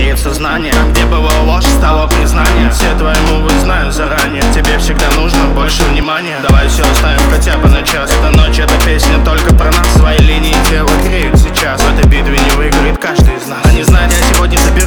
греет сознание. Где была ложь, стало признание. Все твои мувы знаю заранее. Тебе всегда нужно больше внимания. Давай все оставим хотя бы на час. Эта ночь, эта песня только про нас. Свои линии тела греют сейчас. В этой битве не выиграет каждый из нас. А не знать, я сегодня